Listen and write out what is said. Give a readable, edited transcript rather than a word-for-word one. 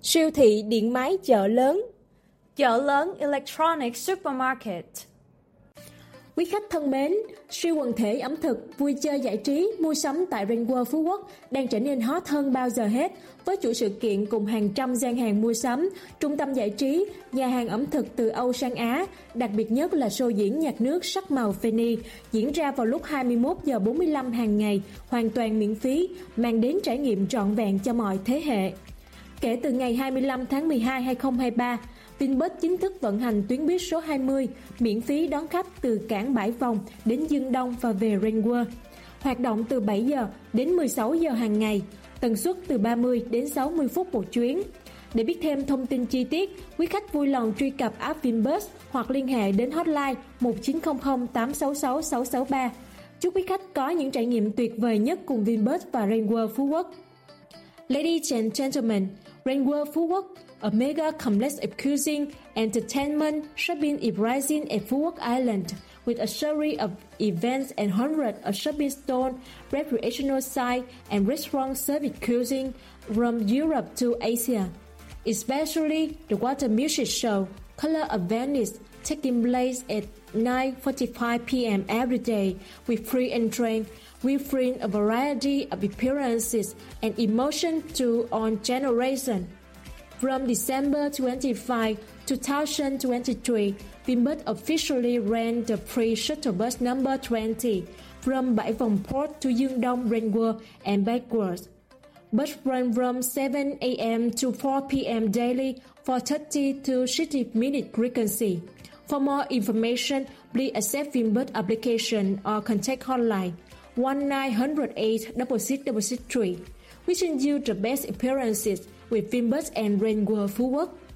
Siêu thị điện máy chợ lớn. Chợ lớn Electronic Supermarket. Quý khách thân mến, siêu quần thể ẩm thực, vui chơi giải trí, mua sắm tại Rainworld Phú Quốc đang trở nên hot hơn bao giờ hết với chuỗi sự kiện cùng hàng trăm gian hàng mua sắm, trung tâm giải trí, nhà hàng ẩm thực từ Âu sang Á, đặc biệt nhất là show diễn nhạc nước sắc màu Fanny diễn ra vào lúc 21h45 hàng ngày, hoàn toàn miễn phí, mang đến trải nghiệm trọn vẹn cho mọi thế hệ. Kể từ ngày 25 tháng 12, 2023, Vinbus chính thức vận hành tuyến buýt số 20, miễn phí đón khách từ cảng Bãi Vòng đến Dương Đông và về Rainworld. Hoạt động từ 7 giờ đến 16 giờ hàng ngày, tần suất từ 30 đến 60 phút một chuyến. Để biết thêm thông tin chi tiết, quý khách vui lòng truy cập app Vinbus hoặc liên hệ đến hotline 1900 866 663. Chúc quý khách có những trải nghiệm tuyệt vời nhất cùng Vinbus và Rainworld Phú Quốc. Ladies and gentlemen, Rainworld Phú Quốc, a mega complex of cuisine, entertainment, shopping is rising at Phú Quốc Island with a series of events and hundreds of shopping stores, recreational sites, and restaurant service cuisine from Europe to Asia. Especially the Water Music Show, Color of Venice, taking place at 9:45 p.m. every day with free entry. We bring a variety of appearances and emotion to all generations. From December 25, 2023, Vinbus officially ran the free shuttle bus number 20 from Bãi Vòng Port to Dương Đông Rainworld and backwards. Bus run from 7 a.m. to 4 p.m. daily for 30 to 60-minute frequency. For more information, please accept Vinbus application or contact hotline 1-900-866-663. Wishing you the best experiences with Vinbus and Rainworld Phú Quốc.